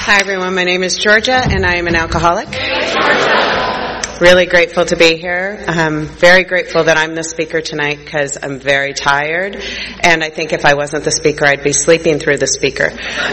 Hi everyone, my name is Georgia and I am an alcoholic. Really grateful to be here. I'm very grateful that I'm the speaker tonight because I'm very tired, and I think if I wasn't the speaker I'd be sleeping through the speaker.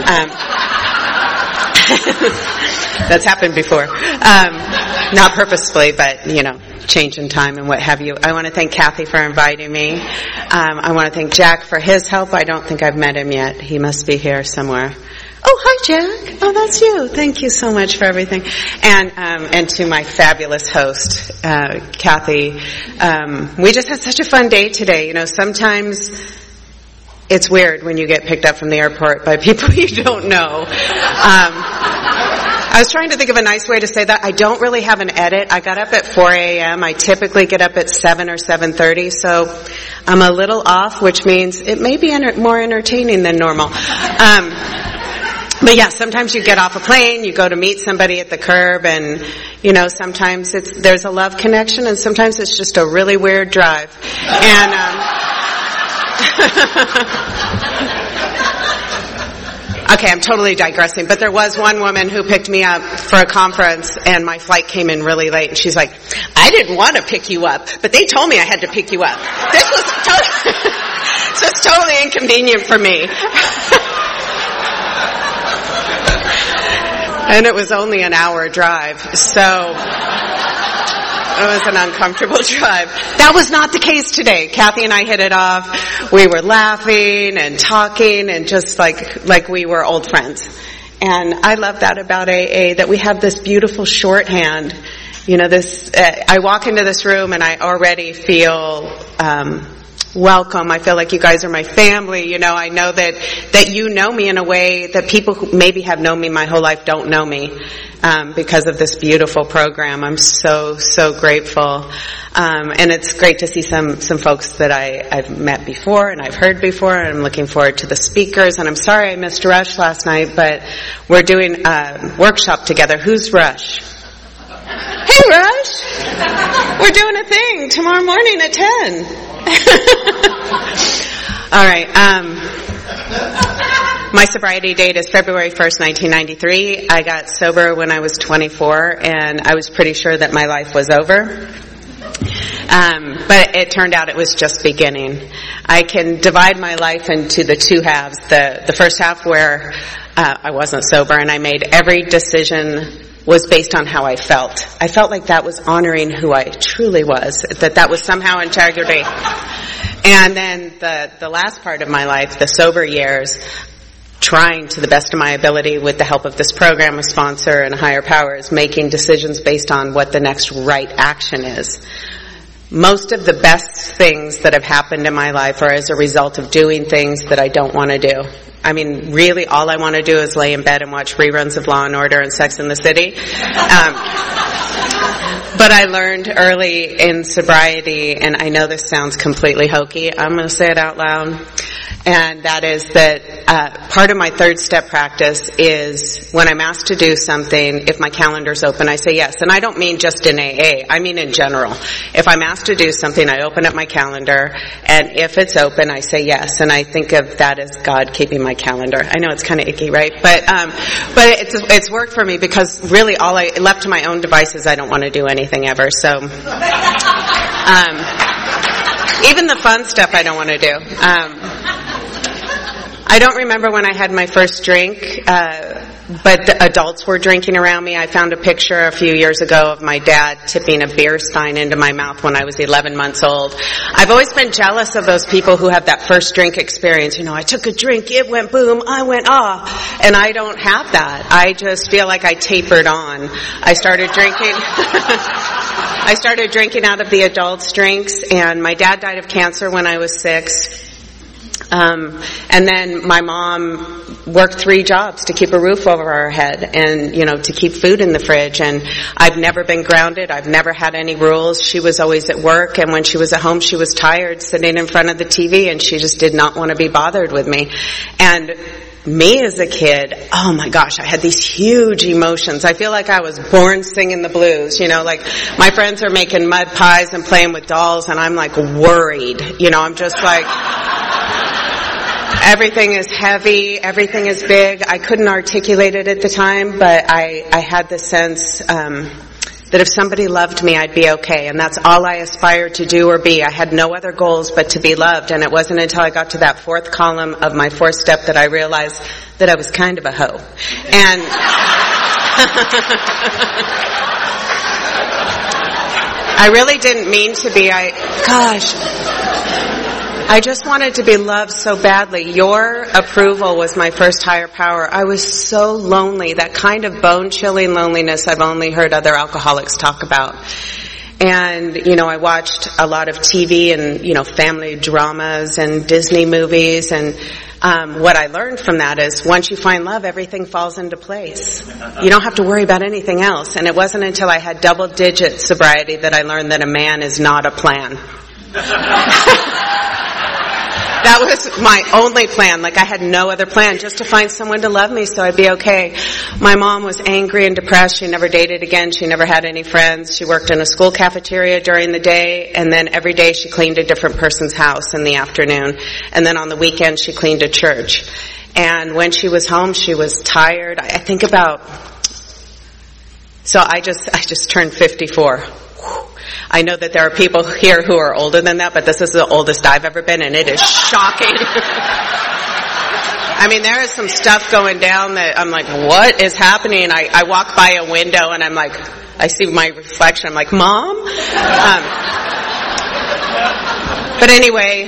That's happened before. Not purposefully, but change in time and what have you. I want to thank Kathy for inviting me. I want to thank Jack for his help. I don't think I've met him yet. He must be here somewhere. Oh, hi, Jack. Oh, that's you. Thank you so much for everything. And to my fabulous host, Kathy. We just had such a fun day today. Sometimes it's weird when you get picked up from the airport by people you don't know. I was trying to think of a nice way to say that. I don't really have an edit. I got up at 4 a.m. I typically get up at 7 or 7:30, so I'm a little off, which means it may be more entertaining than normal. But yeah, sometimes you get off a plane, you go to meet somebody at the curb, and sometimes there's a love connection, and sometimes it's just a really weird drive. And okay, I'm totally digressing, but there was one woman who picked me up for a conference, and my flight came in really late, and she's like, "I didn't want to pick you up, but they told me I had to pick you up." This was totally inconvenient for me. And it was only an hour drive, so it was an uncomfortable drive. That was not the case today. Kathy and I hit it off. We were laughing and talking and just like we were old friends. And I love that about AA, that we have this beautiful shorthand. I walk into this room and I already feel welcome. I feel like you guys are my family. I know that you know me in a way that people who maybe have known me my whole life don't know me, because of this beautiful program. I'm so grateful. And it's great to see some folks that I've met before and I've heard before, and I'm looking forward to the speakers. And I'm sorry I missed Rush last night, but we're doing a workshop together. Who's Rush? Hey, Rush! We're doing a thing tomorrow morning at 10. All right. My sobriety date is February 1st, 1993. I got sober when I was 24, and I was pretty sure that my life was over. But it turned out it was just beginning. I can divide my life into the two halves. The first half where I wasn't sober, and I made every decision was based on how I felt. I felt like that was honoring who I truly was, that was somehow integrity. And then the last part of my life, the sober years, trying to the best of my ability with the help of this program, a sponsor, and higher powers, making decisions based on what the next right action is. Most of the best things that have happened in my life are as a result of doing things that I don't want to do. I mean, really, all I want to do is lay in bed and watch reruns of Law and Order and Sex and the City. But I learned early in sobriety, and I know this sounds completely hokey, I'm going to say it out loud, and that is that part of my third step practice is when I'm asked to do something, if my calendar's open, I say yes. And I don't mean just in AA, I mean in general. If I'm asked to do something, I open up my calendar, and if it's open, I say yes. And I think of that as God keeping my calendar. I know it's kind of icky, right? But it's worked for me, because really all left to my own devices, I don't want to do anything ever. So, even the fun stuff I don't want to do. I don't remember when I had my first drink, but the adults were drinking around me. I found a picture a few years ago of my dad tipping a beer stein into my mouth when I was 11 months old. I've always been jealous of those people who have that first drink experience. I took a drink, it went boom, I went ah, and I don't have that. I just feel like I tapered on. I started drinking out of the adults' drinks, and my dad died of cancer when I was 6. And then my mom worked 3 jobs to keep a roof over our head and, to keep food in the fridge. And I've never been grounded. I've never had any rules. She was always at work, and when she was at home, she was tired sitting in front of the TV, and she just did not want to be bothered with me. And me as a kid, oh my gosh, I had these huge emotions. I feel like I was born singing the blues, like my friends are making mud pies and playing with dolls, and I'm like worried, I'm just like, Everything is heavy. Everything is big. I couldn't articulate it at the time, but I had the sense that if somebody loved me, I'd be okay. And that's all I aspired to do or be. I had no other goals but to be loved. And it wasn't until I got to that fourth column of my fourth step that I realized that I was kind of a hoe. And I really didn't mean to be. I just wanted to be loved so badly. Your approval was my first higher power. I was so lonely, that kind of bone-chilling loneliness I've only heard other alcoholics talk about. And, I watched a lot of TV and, family dramas and Disney movies. And what I learned from that is once you find love, everything falls into place. You don't have to worry about anything else. And it wasn't until I had double-digit sobriety that I learned that a man is not a plan. That was my only plan. I had no other plan, just to find someone to love me so I'd be okay. My mom was angry and depressed. She never dated again. She never had any friends. She worked in a school cafeteria during the day, and then every day she cleaned a different person's house in the afternoon. And then on the weekend she cleaned a church. And when she was home, she was tired. I just turned 54. I know that there are people here who are older than that, but this is the oldest I've ever been, and it is shocking. I mean, there is some stuff going down that I'm like, what is happening? I walk by a window and I'm like, I see my reflection. I'm like, Mom? But anyway,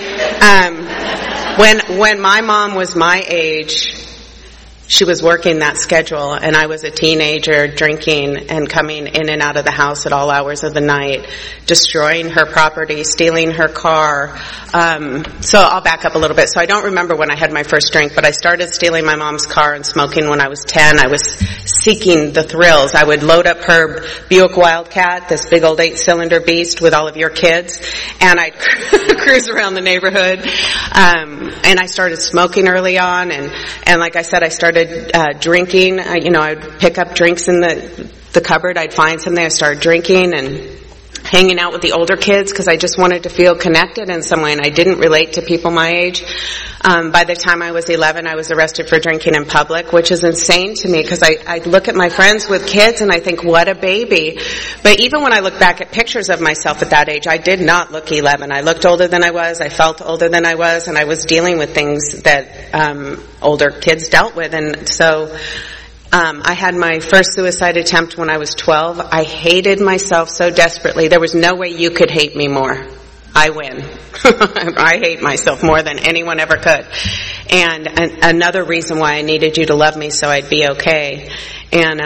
when my mom was my age, she was working that schedule, and I was a teenager drinking and coming in and out of the house at all hours of the night, destroying her property, stealing her car. So I'll back up a little bit. So I don't remember when I had my first drink, but I started stealing my mom's car and smoking when I was 10. I was seeking the thrills. I would load up her Buick Wildcat, this big old 8-cylinder beast with all of your kids, and I'd cruise around the neighborhood. And I started smoking early on, and like I said, I started drinking. I'd pick up drinks in the cupboard. I'd find something. I started drinking and hanging out with the older kids because I just wanted to feel connected in some way, and I didn't relate to people my age. By the time I was 11, I was arrested for drinking in public, which is insane to me because I look at my friends with kids and I think, what a baby. But even when I look back at pictures of myself at that age, I did not look 11. I looked older than I was. I felt older than I was, and I was dealing with things that older kids dealt with. And so I had my first suicide attempt when I was 12. I hated myself so desperately. There was no way you could hate me more. I win. I hate myself more than anyone ever could. And another reason why I needed you to love me so I'd be okay. And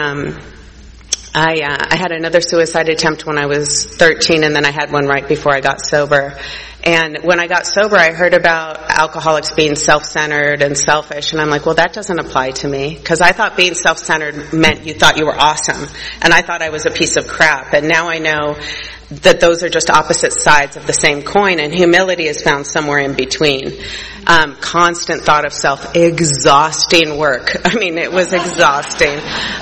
I had another suicide attempt when I was 13, and then I had one right before I got sober. And when I got sober, I heard about alcoholics being self-centered and selfish, and I'm like, well, that doesn't apply to me, because I thought being self-centered meant you thought you were awesome, and I thought I was a piece of crap. And now I know that those are just opposite sides of the same coin, and humility is found somewhere in between. Constant thought of self, exhausting work. I mean, it was exhausting.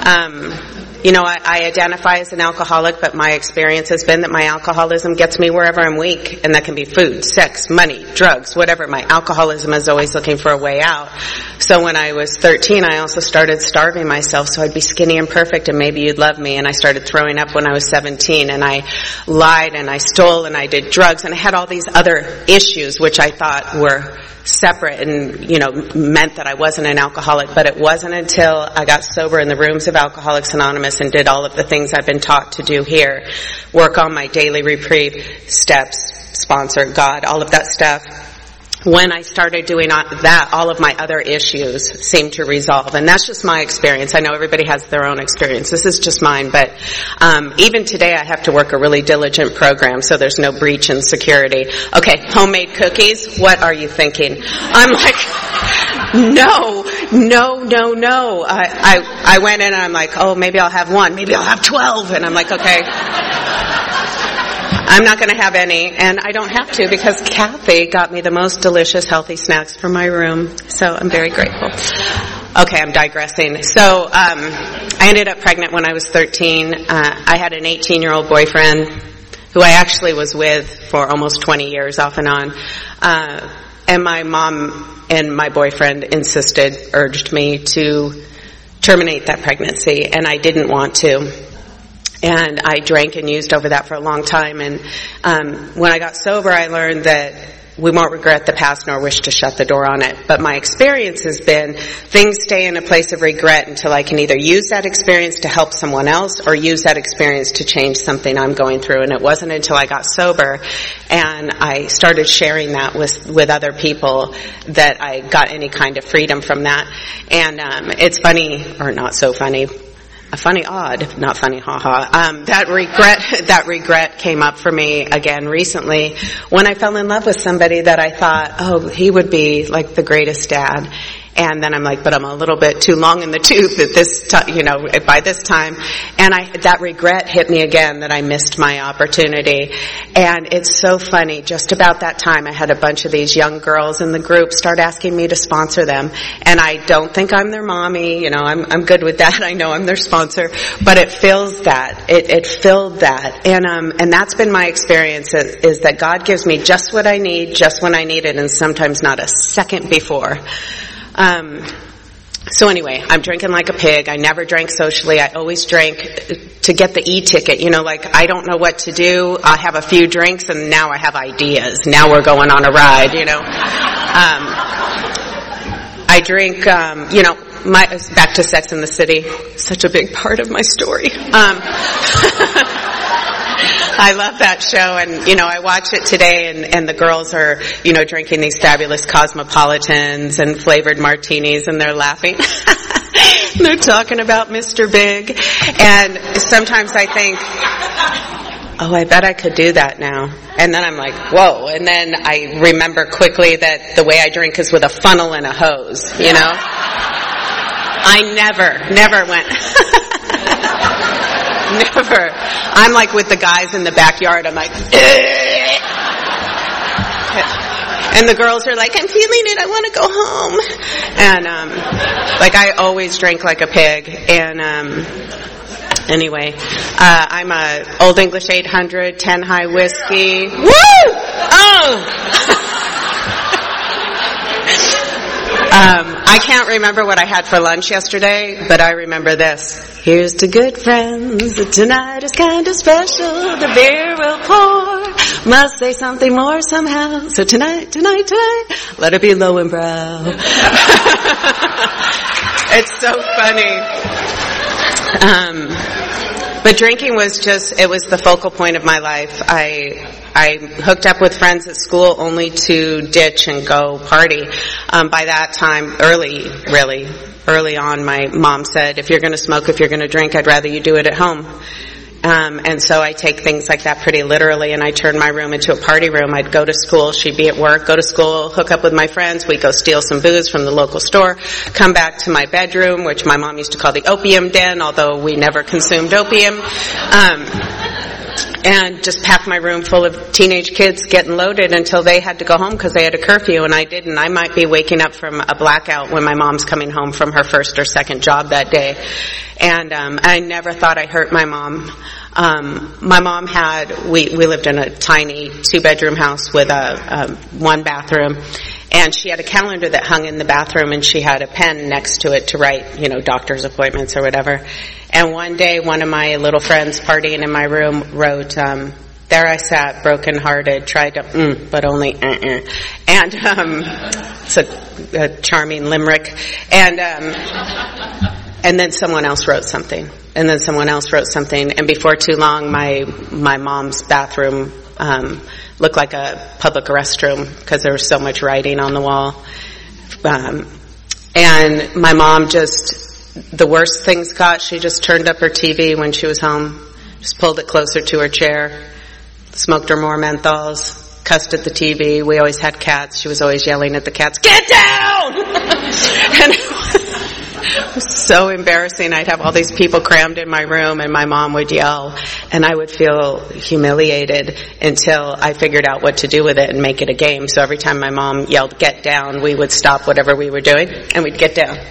I identify as an alcoholic, but my experience has been that my alcoholism gets me wherever I'm weak, and that can be food, sex, money, drugs, whatever. My alcoholism is always looking for a way out. So when I was 13, I also started starving myself so I'd be skinny and perfect and maybe you'd love me. And I started throwing up when I was 17, and I lied and I stole and I did drugs, and I had all these other issues which I thought were separate and, meant that I wasn't an alcoholic. But it wasn't until I got sober in the rooms of Alcoholics Anonymous and did all of the things I've been taught to do here, work on my daily reprieve, steps, sponsor, God, all of that stuff. When I started doing that, all of my other issues seemed to resolve. And that's just my experience. I know everybody has their own experience. This is just mine. But even today I have to work a really diligent program so there's no breach in security. Okay, homemade cookies, what are you thinking? I'm like, no. I went in and I'm like, oh, maybe I'll have one. Maybe I'll have 12. And I'm like, okay. I'm not going to have any, and I don't have to because Kathy got me the most delicious healthy snacks for my room, so I'm very grateful. Okay, I'm digressing. So I ended up pregnant when I was 13. I had an 18-year-old boyfriend who I actually was with for almost 20 years off and on. And my mom and my boyfriend urged me to terminate that pregnancy, and I didn't want to. And I drank and used over that for a long time. And when I got sober, I learned that we won't regret the past nor wish to shut the door on it. But my experience has been things stay in a place of regret until I can either use that experience to help someone else or use that experience to change something I'm going through. And it wasn't until I got sober and I started sharing that with other people that I got any kind of freedom from that. And it's funny, or not so funny, funny odd, not funny haha. That regret came up for me again recently when I fell in love with somebody that I thought, oh, he would be like the greatest dad. And then I'm like, but I'm a little bit too long in the tooth at this by this time. And that regret hit me again that I missed my opportunity. And it's so funny. Just about that time, I had a bunch of these young girls in the group start asking me to sponsor them. And I don't think I'm their mommy. I'm good with that. I know I'm their sponsor. But it fills that. It filled that. And that's been my experience is that God gives me just what I need, just when I need it, and sometimes not a second before. So anyway, I'm drinking like a pig. I never drank socially. I always drank to get the e-ticket. I don't know what to do. I have a few drinks and now I have ideas. Now we're going on a ride, I drink, back to Sex and the City. Such a big part of my story. I love that show, and I watch it today, and the girls are drinking these fabulous Cosmopolitans and flavored martinis, and they're laughing. They're talking about Mr. Big, and sometimes I think, oh, I bet I could do that now. And then I'm like, whoa, and then I remember quickly that the way I drink is with a funnel and a hose, I never went. Never. I'm like with the guys in the backyard. I'm like, and the girls are like, I'm feeling it. I want to go home. And I always drank like a pig. And anyway, I'm a Old English 800, 10 high whiskey. Woo! Oh. I can't remember what I had for lunch yesterday, but I remember this. Here's to good friends. Tonight is kind of special. The beer will pour. Must say something more somehow. So tonight, let it be low and brow. It's so funny. But drinking was it was the focal point of my life. I hooked up with friends at school only to ditch and go party. By that time, early on, my mom said, if you're going to smoke, if you're going to drink, I'd rather you do it at home. And so I take things like that pretty literally, and I turn my room into a party room. I'd go to school, she'd be at work, go to school, hook up with my friends, we'd go steal some booze from the local store, come back to my bedroom, which my mom used to call the opium den, although we never consumed opium, and just pack my room full of teenage kids getting loaded until they had to go home because they had a curfew, and I didn't. I might be waking up from a blackout when my mom's coming home from her first or second job that day. And I never thought I hurt my mom. My mom we lived in a tiny 2-bedroom house with a 1 bathroom, and she had a calendar that hung in the bathroom, and she had a pen next to it to write, doctor's appointments or whatever. And one day, one of my little friends partying in my room wrote, there I sat, broken-hearted, tried to, but only, And, it's a charming limerick. And then someone else wrote something. And then someone else wrote something. And before too long, my mom's bathroom, looked like a public restroom because there was so much writing on the wall. And my mom the worst things got, she just turned up her TV when she was home, just pulled it closer to her chair, smoked her more menthols, cussed at the TV. We always had cats. She was always yelling at the cats, get down! And it was so embarrassing. I'd have all these people crammed in my room and my mom would yell and I would feel humiliated until I figured out what to do with it and make it a game. So every time my mom yelled, get down, we would stop whatever we were doing and we'd get down.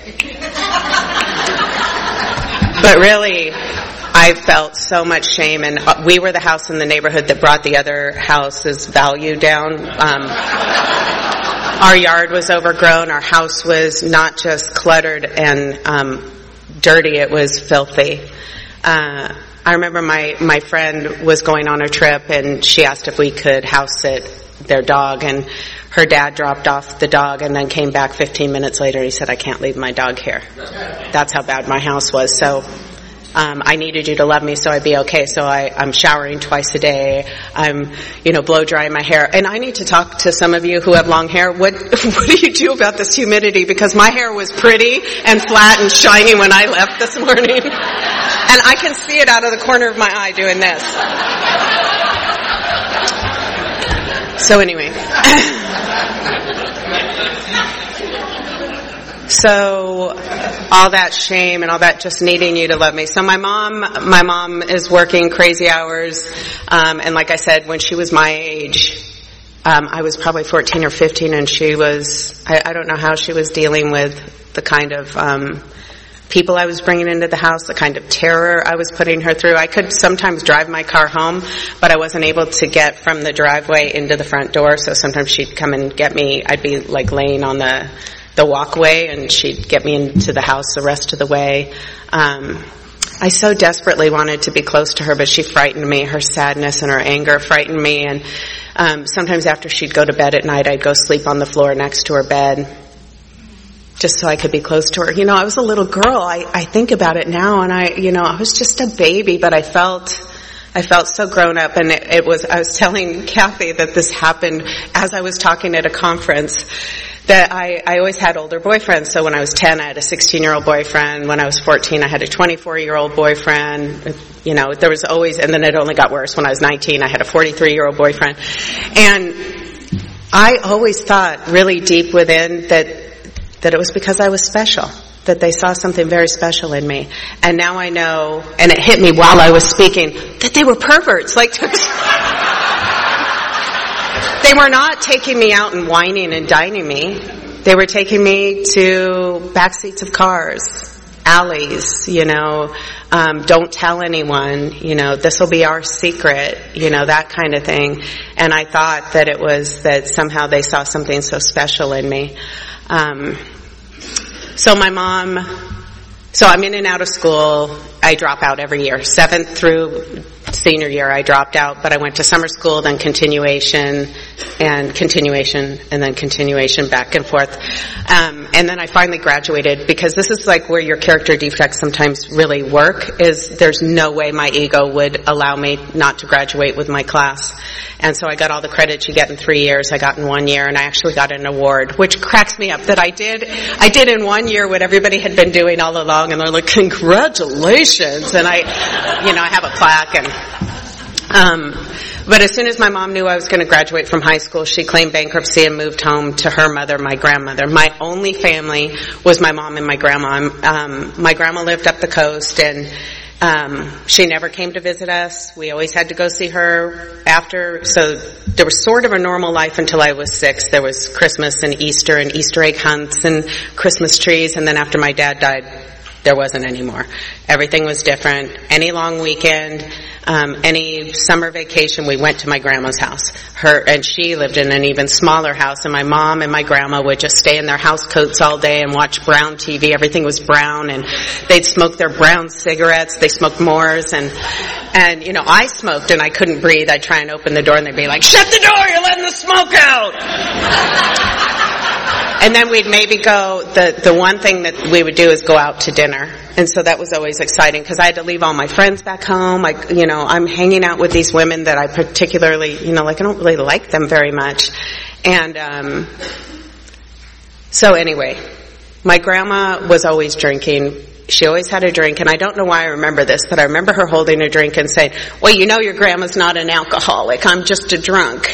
But really, I felt so much shame, and we were the house in the neighborhood that brought the other house's value down. Our yard was overgrown. Our house was not just cluttered and dirty, it was filthy. I remember my friend was going on a trip, and she asked if we could house sit their dog, and her dad dropped off the dog and then came back 15 minutes later. He said, "I can't leave my dog here." That's how bad my house was. So I needed you to love me so I'd be okay. So I'm showering twice a day. I'm, blow drying my hair. And I need to talk to some of you who have long hair. What do you do about this humidity? Because my hair was pretty and flat and shiny when I left this morning. And I can see it out of the corner of my eye doing this. So anyway. So all that shame and all that just needing you to love me. So my mom is working crazy hours. And like I said, when she was my age, I was probably 14 or 15, and she was, I don't know how she was dealing with the kind of people I was bringing into the house, the kind of terror I was putting her through. I could sometimes drive my car home, but I wasn't able to get from the driveway into the front door. So sometimes she'd come and get me. I'd be like laying on the walkway, and she'd get me into the house the rest of the way. I so desperately wanted to be close to her, but she frightened me. Her sadness and her anger frightened me. And sometimes after she'd go to bed at night, I'd go sleep on the floor next to her bed just so I could be close to her. I was a little girl. I think about it now, and I was just a baby, but I felt so grown up. And I was telling Kathy that this happened as I was talking at a conference, that I always had older boyfriends. So when I was 10, I had a 16-year-old boyfriend. When I was 14, I had a 24-year-old boyfriend. There was always, and then it only got worse. When I was 19, I had a 43-year-old boyfriend. And I always thought really deep within that it was because I was special, that they saw something very special in me. And now I know, and it hit me while I was speaking, that they were perverts. They were not taking me out and whining and dining me. They were taking me to back seats of cars, alleys, don't tell anyone, this will be our secret, that kind of thing. And I thought that it was that somehow they saw something so special in me. So I'm in and out of school. I drop out every year. 7th through senior year I dropped out, but I went to summer school, then continuation, and then continuation back and forth. And then I finally graduated, because this is like where your character defects sometimes really work, is there's no way my ego would allow me not to graduate with my class. And so I got all the credits you get in 3 years. I got in 1 year, and I actually got an award, which cracks me up that I did in 1 year what everybody had been doing all along, and they're like, congratulations. And I have a plaque, but as soon as my mom knew I was going to graduate from high school, she claimed bankruptcy and moved home to her mother, my grandmother. My only family was my mom and my grandma. My grandma lived up the coast, and she never came to visit us. We always had to go see her after. So there was sort of a normal life until I was 6. There was Christmas and Easter egg hunts and Christmas trees. And then after my dad died, there wasn't anymore. Everything was different. Any long weekend, any summer vacation, we went to my grandma's house. And she lived in an even smaller house, and my mom and my grandma would just stay in their house coats all day and watch brown TV. Everything was brown, and they'd smoke their brown cigarettes. They smoked Moors, and I smoked and I couldn't breathe. I'd try and open the door, and they'd be like, "Shut the door, you're letting the smoke out." And then we'd maybe go, the one thing that we would do is go out to dinner. And so that was always exciting, because I had to leave all my friends back home. I'm hanging out with these women that I particularly, I don't really like them very much. And so anyway, my grandma was always drinking. She always had a drink, and I don't know why I remember this, but I remember her holding a drink and saying, "Well, your grandma's not an alcoholic. I'm just a drunk."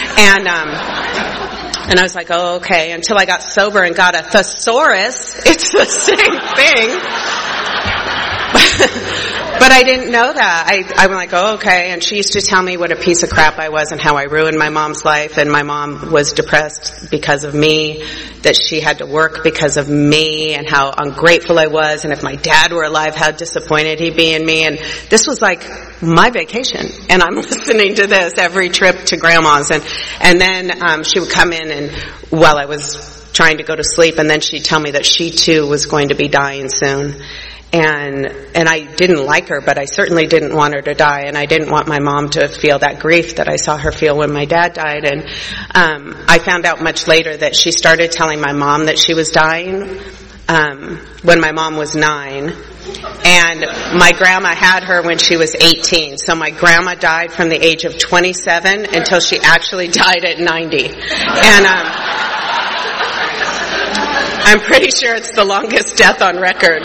And I was like, "Oh, okay," until I got sober and got a thesaurus. It's the same thing. But I didn't know that. I'm like, oh, okay. And she used to tell me what a piece of crap I was and how I ruined my mom's life. And my mom was depressed because of me, that she had to work because of me, and how ungrateful I was. And if my dad were alive, how disappointed he'd be in me. And this was like my vacation. And I'm listening to this every trip to grandma's. And then she would come in and while I was trying to go to sleep, and then she'd tell me that she too was going to be dying soon. And I didn't like her, but I certainly didn't want her to die, and I didn't want my mom to feel that grief that I saw her feel when my dad died. And I found out much later that she started telling my mom that she was dying when my mom was 9. And my grandma had her when she was 18. So my grandma died from the age of 27 until she actually died at 90. And I'm pretty sure it's the longest death on record.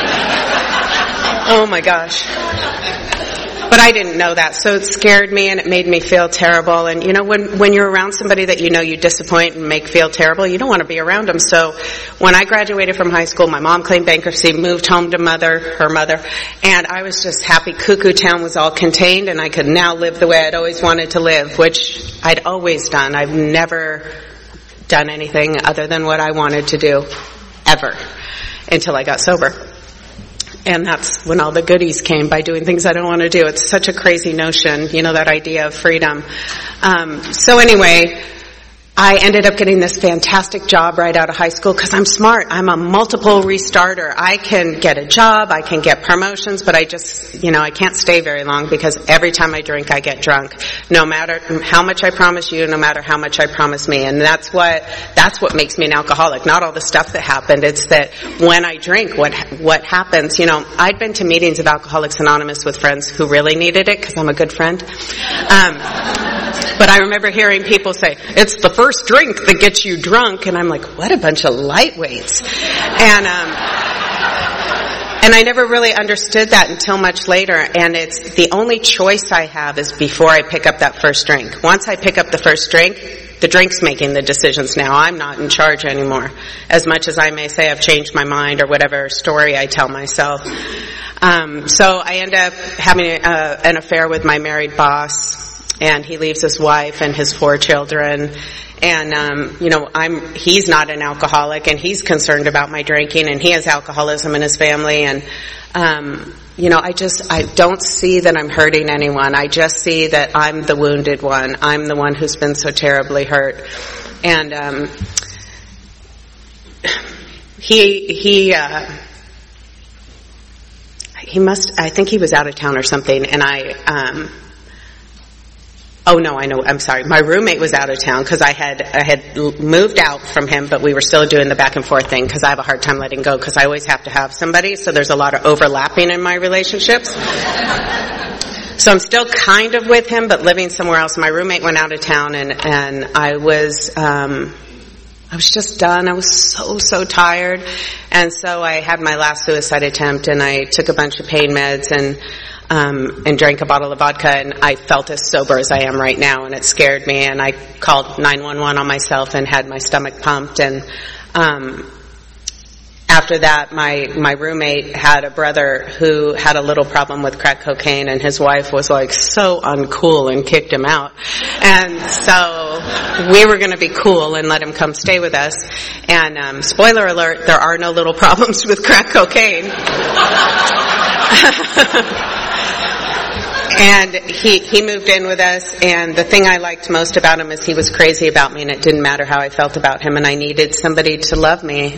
Oh my gosh. But I didn't know that, so it scared me and it made me feel terrible. And you know, when you're around somebody that you know you disappoint and make feel terrible, you don't want to be around them. So when I graduated from high school, my mom claimed bankruptcy, moved home to her mother, and I was just happy Cuckoo Town was all contained and I could now live the way I'd always wanted to live, which I'd always done. I've never done anything other than what I wanted to do, ever, until I got sober. And that's when all the goodies came, by doing things I don't want to do. It's such a crazy notion, you know, that idea of freedom. So anyway, I ended up getting this fantastic job right out of high school because I'm smart. I'm a multiple restarter. I can get a job, I can get promotions, but I just, you know, I can't stay very long because every time I drink, I get drunk. No matter how much I promise you, no matter how much I promise me. And that's what makes me an alcoholic. Not all the stuff that happened. It's that when I drink, what happens. You know, I'd been to meetings of Alcoholics Anonymous with friends who really needed it because I'm a good friend. But I remember hearing people say, it's the first drink that gets you drunk. And I'm like, what a bunch of lightweights. And I never really understood that until much later. And it's the only choice I have is before I pick up that first drink. Once I pick up the first drink, the drink's making the decisions now. I'm not in charge anymore. As much as I may say I've changed my mind or whatever story I tell myself. So I end up having an affair with my married boss. And he leaves his wife and his 4 children. And, you know, he's not an alcoholic and he's concerned about my drinking and he has alcoholism in his family. And, you know, I don't see that I'm hurting anyone. I just see that I'm the wounded one. I'm the one who's been so terribly hurt. And, I think he was out of town or something. And oh no, I know, I'm sorry. My roommate was out of town because I had moved out from him, but we were still doing the back and forth thing because I have a hard time letting go because I always have to have somebody, so there's a lot of overlapping in my relationships. So I'm still kind of with him, but living somewhere else. My roommate went out of town and I was just done. I was so tired. And so I had my last suicide attempt and I took a bunch of pain meds and drank a bottle of vodka, and I felt as sober as I am right now, and it scared me, and I called 911 on myself and had my stomach pumped, and after that, my roommate had a brother who had a little problem with crack cocaine, and his wife was like so uncool and kicked him out, and so we were going to be cool and let him come stay with us, and spoiler alert, there are no little problems with crack cocaine. And he moved in with us, and the thing I liked most about him is he was crazy about me, and it didn't matter how I felt about him, and I needed somebody to love me.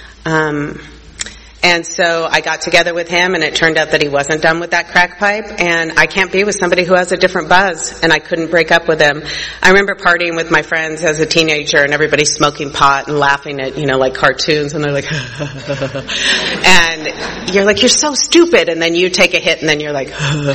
And so I got together with him, and it turned out that he wasn't done with that crack pipe, and I can't be with somebody who has a different buzz, and I couldn't break up with him. I remember partying with my friends as a teenager, and everybody smoking pot and laughing at, you know, like cartoons, and they're like, and you're like, you're so stupid, and then you take a hit, and then you're like,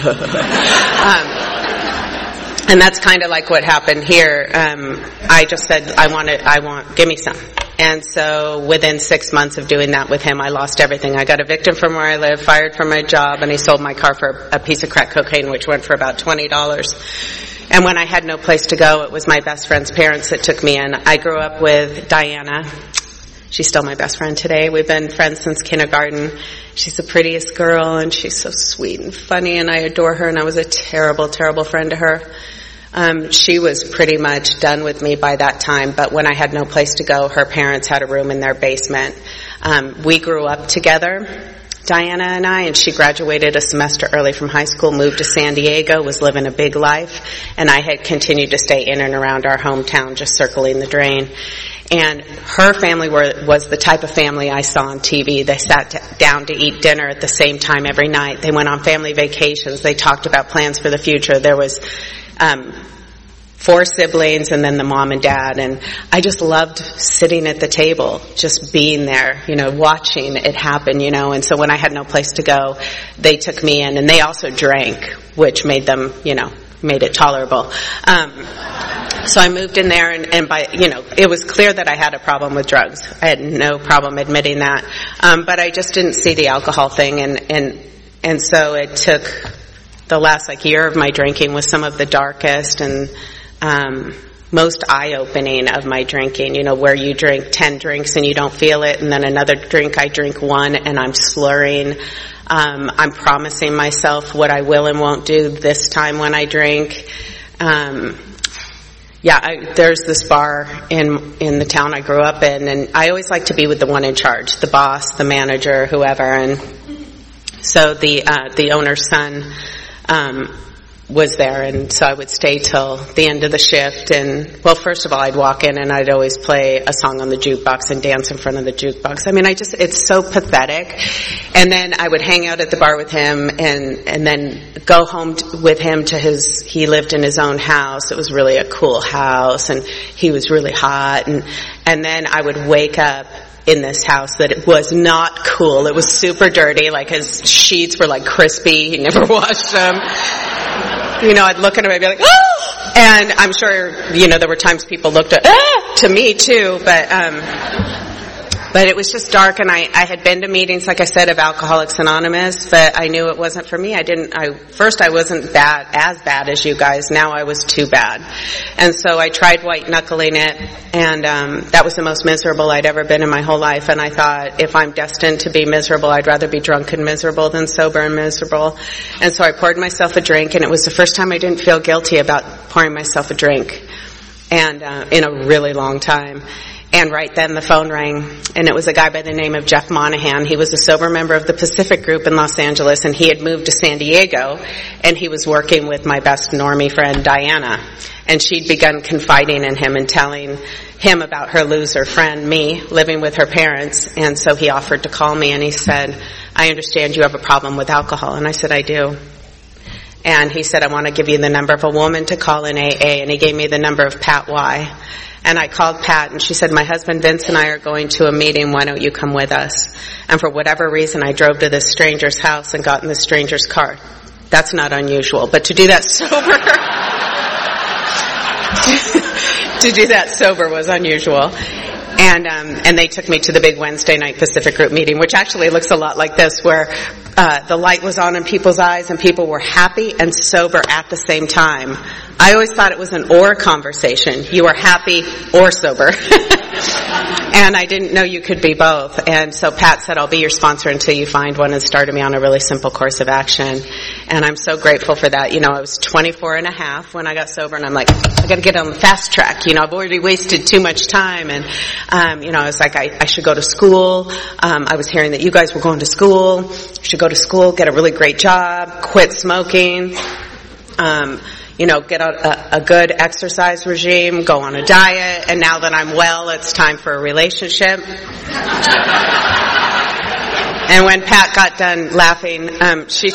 and that's kind of like what happened here. I just said, give me some. And so within 6 months of doing that with him, I lost everything. I got evicted from where I live, fired from my job, and he sold my car for a piece of crack cocaine, which went for about $20. And when I had no place to go, it was my best friend's parents that took me in. I grew up with Diana. She's still my best friend today. We've been friends since kindergarten. She's the prettiest girl, and she's so sweet and funny, and I adore her, and I was a terrible, terrible friend to her. She was pretty much done with me by that time, but when I had no place to go, her parents had a room in their basement. We grew up together, Diana and I, and she graduated a semester early from high school, moved to San Diego, was living a big life, and I had continued to stay in and around our hometown, just circling the drain. And her family was the type of family I saw on TV. They sat down to eat dinner at the same time every night. They went on family vacations. They talked about plans for the future. There was 4 siblings and then the mom and dad, and I just loved sitting at the table, just being there, watching it happen, and so when I had no place to go, they took me in, and they also drank, which made them, made it tolerable. So I moved in there, and by, it was clear that I had a problem with drugs. I had no problem admitting that, but I just didn't see the alcohol thing, and so it took the last year of my drinking was some of the darkest and most eye-opening of my drinking, where you drink 10 drinks and you don't feel it, and then another drink I drink 1 and I'm slurring. I'm promising myself what I will and won't do this time when I drink. There's this bar in the town I grew up in, and I always like to be with the one in charge, the boss, the manager, whoever, and so the owner's son was there, and so I would stay till the end of the shift, and, well, first of all, I'd walk in and I'd always play a song on the jukebox and dance in front of the jukebox. I mean, it's so pathetic. And then I would hang out at the bar with him and then go home with him to he lived in his own house. It was really a cool house, and he was really hot, and then I would wake up in this house that it was not cool. It was super dirty, his sheets were crispy, he never washed them. I'd look at him and I'd be like, oh! And I'm sure, there were times people looked at, to me too, but it was just dark, and I had been to meetings, like I said, of Alcoholics Anonymous, but I knew it wasn't for me. First I wasn't as bad as you guys. Now I was too bad. And so I tried white knuckling it, and that was the most miserable I'd ever been in my whole life. And I thought, if I'm destined to be miserable, I'd rather be drunk and miserable than sober and miserable. And so I poured myself a drink, and it was the first time I didn't feel guilty about pouring myself a drink, and in a really long time. And right then the phone rang, and it was a guy by the name of Jeff Monahan. He was a sober member of the Pacific Group in Los Angeles, and he had moved to San Diego, and he was working with my best normie friend, Diana. And she'd begun confiding in him and telling him about her loser friend, me, living with her parents. And so he offered to call me, and he said, I understand you have a problem with alcohol. And I said, I do. And he said, I want to give you the number of a woman to call in AA, and he gave me the number of Pat Y. And I called Pat, and she said, my husband Vince and I are going to a meeting. Why don't you come with us? And for whatever reason, I drove to this stranger's house and got in the stranger's car. That's not unusual, but to do that sober, to do that sober was unusual. And they took me to the big Wednesday night Pacific Group meeting, which actually looks a lot like this, where the light was on in people's eyes and people were happy and sober at the same time. I always thought it was an or conversation. You were happy or sober. And I didn't know you could be both. And so Pat said, I'll be your sponsor until you find one, and started me on a really simple course of action. And I'm so grateful for that. I was 24 and a half when I got sober, and I'm like, I gotta get on the fast track. I've already wasted too much time. And, I was like, I should go to school. I was hearing that you guys were going to school. You should go to school, get a really great job, quit smoking. Get a good exercise regime, go on a diet, and now that I'm well, it's time for a relationship. And when Pat got done laughing, she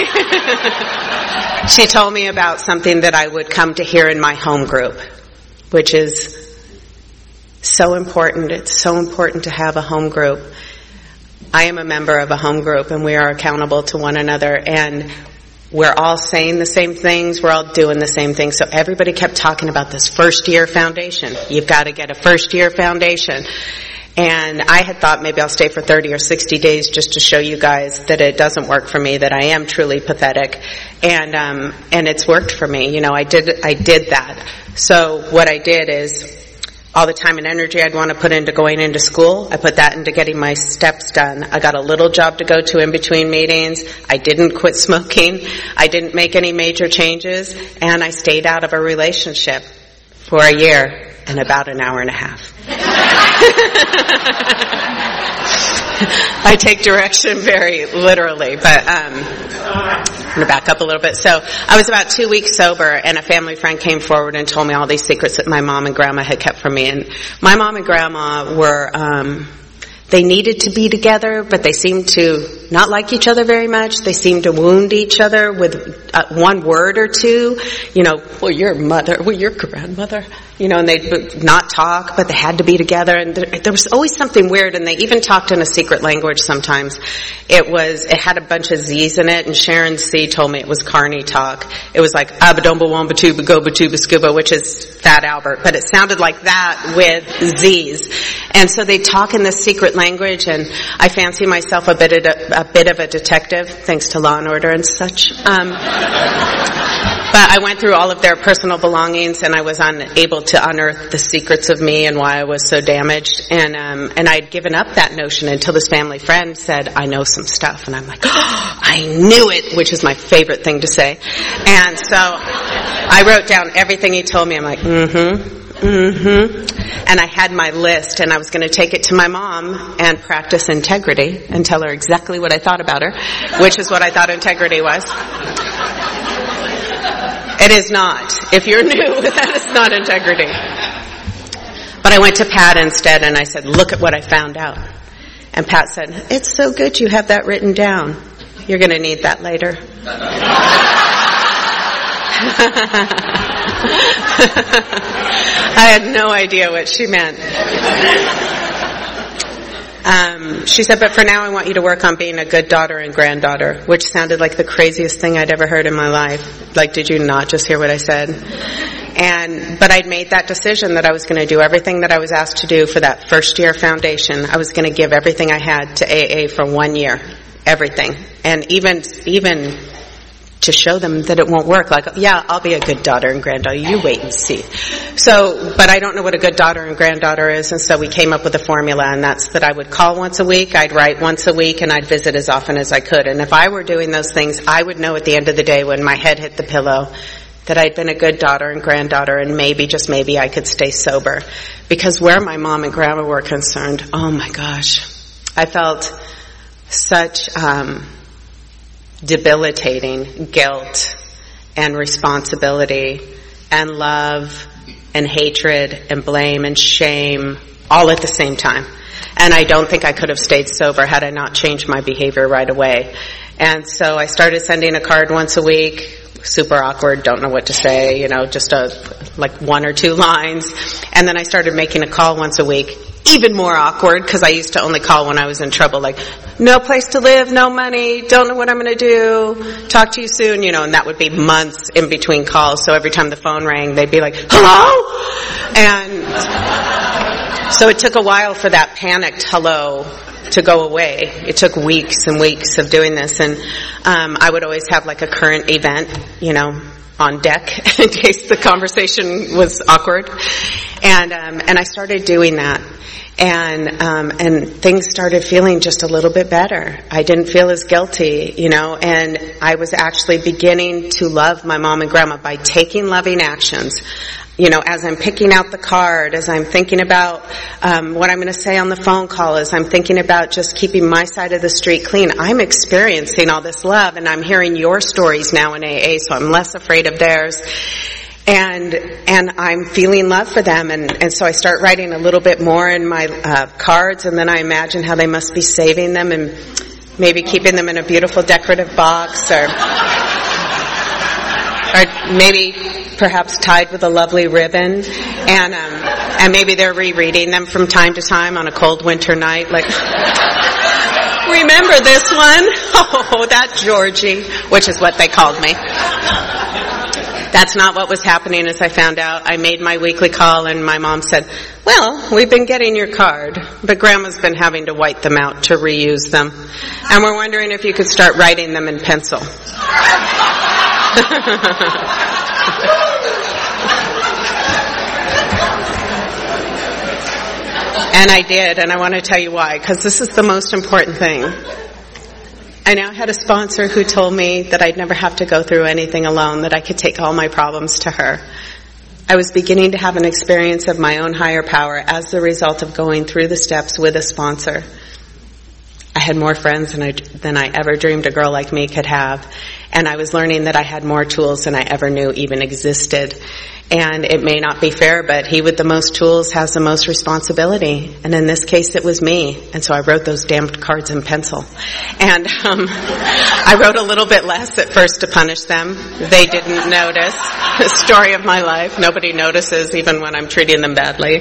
told me about something that I would come to hear in my home group, which is so important. It's so important to have a home group. I am a member of a home group, and we are accountable to one another, and we're all saying the same things. We're all doing the same things. So everybody kept talking about this first-year foundation. You've got to get a first-year foundation. And I had thought maybe I'll stay for 30 or 60 days just to show you guys that it doesn't work for me, that I am truly pathetic. And it's worked for me. I did that. So what I did is, all the time and energy I'd want to put into going into school, I put that into getting my steps done. I got a little job to go to in between meetings. I didn't quit smoking. I didn't make any major changes. And I stayed out of a relationship for a year and about an hour and a half. I take direction very literally, but I'm going to back up a little bit. So I was about 2 weeks sober, and a family friend came forward and told me all these secrets that my mom and grandma had kept from me. And my mom and grandma were, they needed to be together, but they seemed to not like each other very much. They seemed to wound each other with one word or two. You know, well, your mother, well, your grandmother. You know, and they'd not talk, but they had to be together. And there was always something weird, and they even talked in a secret language sometimes. It had a bunch of Z's in it, and Sharon C. told me it was Carney talk. It was like, Abba-dumba wamba tuba goba tuba scuba, which is Fat Albert. But it sounded like that with Z's. And so they talk in this secret language, and I fancy myself a bit of a detective, thanks to Law and Order and such. But I went through all of their personal belongings, and I was unable to unearth the secrets of me and why I was so damaged. And I'd given up that notion until this family friend said, I know some stuff. And I'm like, oh, I knew it, which is my favorite thing to say. And so I wrote down everything he told me. I'm like, And I had my list, and I was going to take it to my mom and practice integrity and tell her exactly what I thought about her, which is what I thought integrity was. It is not. If you're new, that is not integrity. But I went to Pat instead, and I said, look at what I found out. And Pat said, it's so good you have that written down. You're going to need that later. I had no idea what she meant. She said, but for now I want you to work on being a good daughter and granddaughter, which sounded like the craziest thing I'd ever heard in my life. Like, did you not just hear what I said? But I'd made that decision that I was going to do everything that I was asked to do for that first year foundation. I was going to give everything I had to AA for 1 year. Everything. And even to show them that it won't work. Like, yeah, I'll be a good daughter and granddaughter. You wait and see. So, but I don't know what a good daughter and granddaughter is, and so we came up with a formula, and that's that I would call once a week, I'd write once a week, and I'd visit as often as I could. And if I were doing those things, I would know at the end of the day when my head hit the pillow that I'd been a good daughter and granddaughter, and maybe, just maybe, I could stay sober. Because where my mom and grandma were concerned, oh my gosh, I felt such debilitating guilt and responsibility and love and hatred and blame and shame all at the same time. And I don't think I could have stayed sober had I not changed my behavior right away. And so I started sending a card once a week. Super awkward, don't know what to say, just like 1 or 2 lines. And then I started making a call once a week. Even more awkward, because I used to only call when I was in trouble, like, no place to live, no money, don't know what I'm going to do, talk to you soon, and that would be months in between calls. So every time the phone rang, they'd be like, hello? And so it took a while for that panicked hello to go away. It took weeks and weeks of doing this, and I would always have like a current event, on deck in case the conversation was awkward. And I started doing that. And things started feeling just a little bit better. I didn't feel as guilty, and I was actually beginning to love my mom and grandma by taking loving actions. As I'm picking out the card, as I'm thinking about what I'm going to say on the phone call, as I'm thinking about just keeping my side of the street clean, I'm experiencing all this love, and I'm hearing your stories now in AA, so I'm less afraid of theirs. And I'm feeling love for them, and so I start writing a little bit more in my cards, and then I imagine how they must be saving them and maybe keeping them in a beautiful decorative box, or maybe perhaps tied with a lovely ribbon, and maybe they're rereading them from time to time on a cold winter night, like, remember this one? Oh, that Georgie, which is what they called me. That's not what was happening, as I found out. I made my weekly call, and my mom said, well, we've been getting your card, but Grandma's been having to white them out to reuse them. And we're wondering if you could start writing them in pencil. And I did, and I want to tell you why, because this is the most important thing. I now had a sponsor who told me that I'd never have to go through anything alone, that I could take all my problems to her. I was beginning to have an experience of my own higher power as the result of going through the steps with a sponsor. I had more friends than I ever dreamed a girl like me could have. And I was learning that I had more tools than I ever knew even existed. And it may not be fair, but he with the most tools has the most responsibility. And in this case, it was me. And so I wrote those damned cards in pencil. And I wrote a little bit less at first to punish them. They didn't notice. The story of my life. Nobody notices even when I'm treating them badly.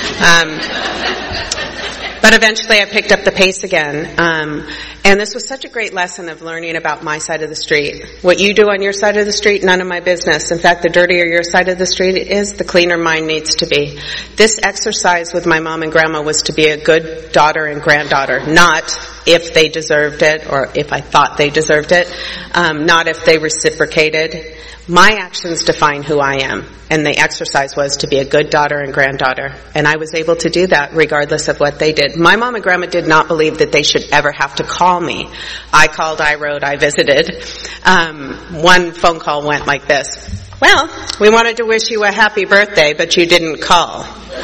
But eventually I picked up the pace again. And this was such a great lesson of learning about my side of the street. What you do on your side of the street, none of my business. In fact, the dirtier your side of the street is, the cleaner mine needs to be. This exercise with my mom and grandma was to be a good daughter and granddaughter, not if they deserved it or if I thought they deserved it, not if they reciprocated. My actions define who I am, and the exercise was to be a good daughter and granddaughter. And I was able to do that regardless of what they did. My mom and grandma did not believe that they should ever have to call me. I called, I wrote, I visited. One phone call went like this. Well, we wanted to wish you a happy birthday, but you didn't call.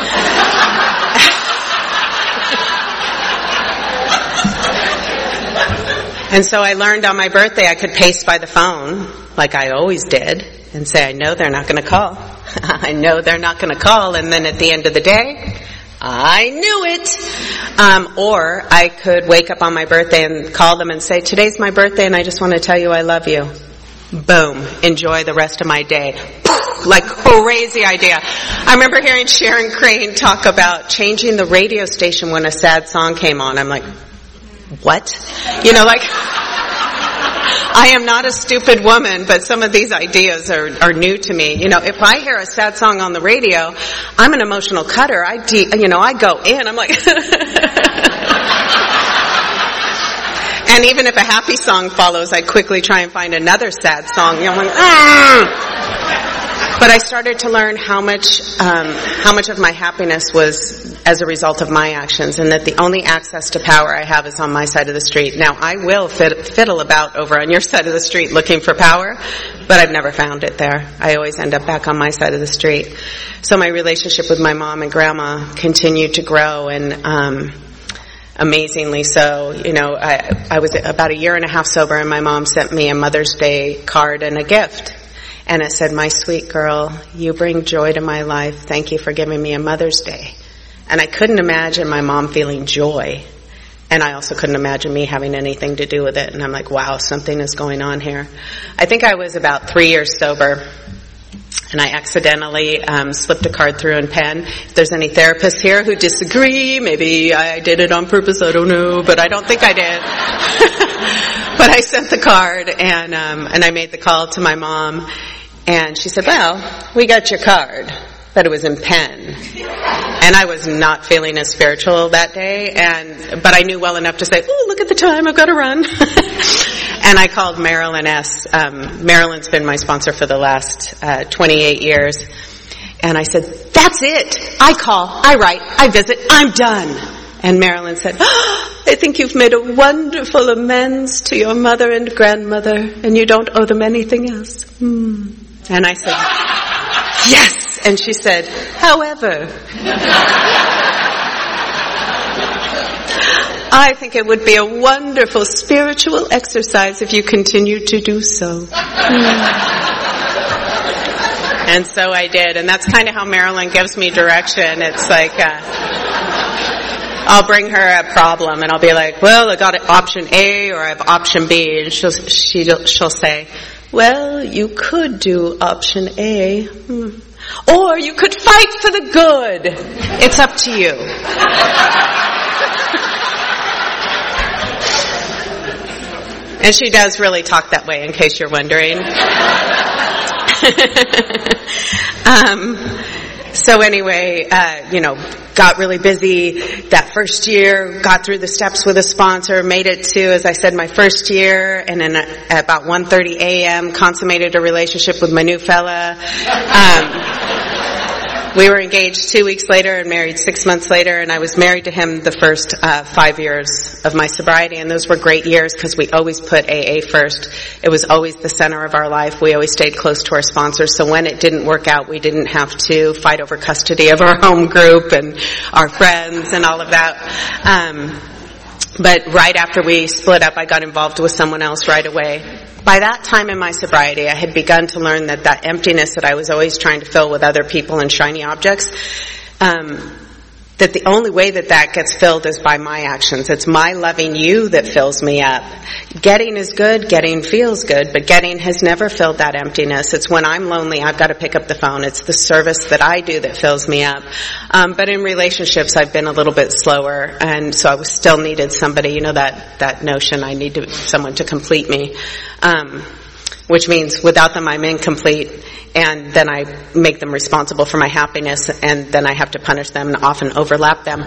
And so I learned on my birthday I could pace by the phone, like I always did, and say, I know they're not going to call. I know they're not going to call. And then at the end of the day, I knew it. Or I could wake up on my birthday and call them and say, today's my birthday and I just want to tell you I love you. Boom. Enjoy the rest of my day. Like crazy idea. I remember hearing Sharon Crane talk about changing the radio station when a sad song came on. I'm like, what? You know, like, I am not a stupid woman, but some of these ideas are new to me. You know, if I hear a sad song on the radio, I'm an emotional cutter. I go in. I'm like, and even if a happy song follows, I quickly try and find another sad song. You know, I'm like, But I started to learn how much of my happiness was as a result of my actions, and that the only access to power I have is on my side of the street. Now, I will fiddle about over on your side of the street looking for power, but I've never found it there. I always end up back on my side of the street. So my relationship with my mom and grandma continued to grow, and amazingly so. You know, I was about a year and a half sober, and my mom sent me a Mother's Day card and a gift. And it said, my sweet girl, you bring joy to my life. Thank you for giving me a Mother's Day. And I couldn't imagine my mom feeling joy. And I also couldn't imagine me having anything to do with it. And I'm like, wow, something is going on here. I think I was about 3 years sober. And I accidentally slipped a card through in pen. If there's any therapists here who disagree, maybe I did it on purpose, I don't know, but I don't think I did. But I sent the card, and I made the call to my mom, and she said, well, we got your card, but it was in pen. And I was not feeling as spiritual that day, but I knew well enough to say, oh, look at the time, I've got to run. And I called Marilyn S. Marilyn's been my sponsor for the last 28 years. And I said, that's it. I call, I write, I visit, I'm done. And Marilyn said, I think you've made a wonderful amends to your mother and grandmother, and you don't owe them anything else. And I said, yes. And she said, however, I think it would be a wonderful spiritual exercise if you continued to do so. And so I did. And that's kind of how Marilyn gives me direction. It's like, I'll bring her a problem and I'll be like, well, I got option A or I have option B. And she'll say, well, you could do option A. Or you could fight for the good. It's up to you. And she does really talk that way, in case you're wondering. So anyway, got really busy that first year, got through the steps with a sponsor, made it to, as I said, my first year, and then at about 1:30 a.m. consummated a relationship with my new fella. We were engaged 2 weeks later and married 6 months later, and I was married to him the first 5 years of my sobriety, and those were great years because we always put AA first. It was always the center of our life. We always stayed close to our sponsors, so when it didn't work out, we didn't have to fight over custody of our home group and our friends and all of that. But right after we split up, I got involved with someone else right away. By that time in my sobriety, I had begun to learn that emptiness that I was always trying to fill with other people and shiny objects, that the only way that gets filled is by my actions. It's my loving you that fills me up. Getting is good, getting feels good, but getting has never filled that emptiness. It's when I'm lonely, I've got to pick up the phone. It's the service that I do that fills me up. But in relationships, I've been a little bit slower, and so I still needed somebody, that notion, I need someone to complete me. Which means without them I'm incomplete, and then I make them responsible for my happiness, and then I have to punish them and often overlap them.